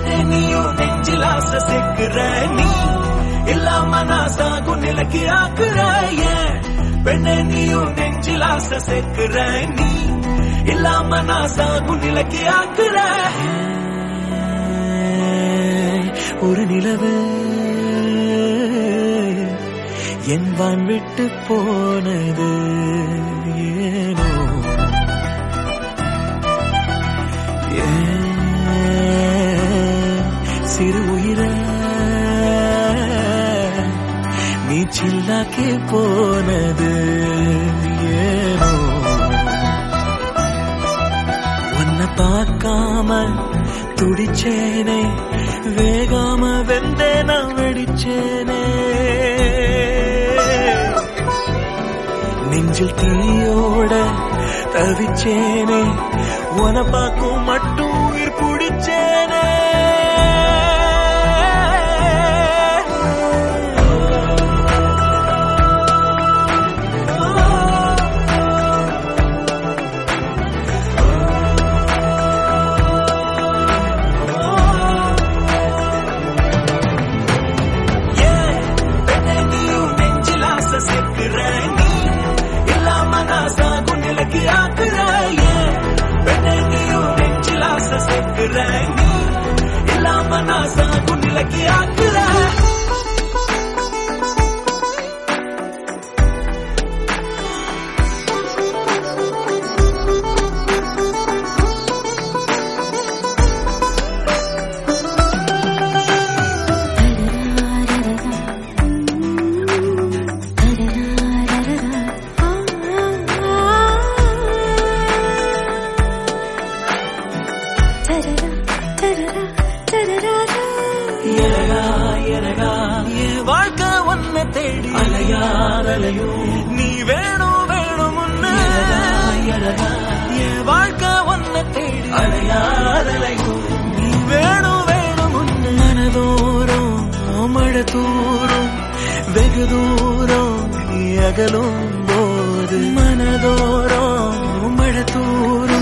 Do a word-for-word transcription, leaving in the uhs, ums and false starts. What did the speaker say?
பெண்ணே நீயும் நெஞ்சில் ஆசை சேர்க்கிற நீ இல்லாம நான் சாகும் நிலைக்கு ஆக்குற ஏன் பெண்ணே நீயும் நெஞ்சில் ஆசை சேர்க்கிற நீ இல்லாம நான் சாகும் நிலைக்கு ஆக்குற ஒரு நிலவு என் வான் விட்டு போனது ஏனோ சிறு உயிர நீ சில்லாக்கே போனது ஏனோ உன்னை பார்க்காம துடிச்சேனே வேகாம வெந்தே நான் வெடிச்சேனே நெஞ்சில் தீயோட தவிச்சேனே உன பார்க்கும் மட்டும் உயிர் பிடிச்சேனே இல்லாம நான் சாகும் நிலைக்கு ஆக்குற வாழ்க்கை ஒன்ன தேடி அலையாரலையோ நீ வேணும் வேணும் என் வாழ்க்கை ஒன்ன தேடி அலையாரலையோ நீ வேணும் வேணும் மனதோறும் மழை தூரும் வெகு தூரம் நீ அகலும் போது மனதோறும் மழை தூரும்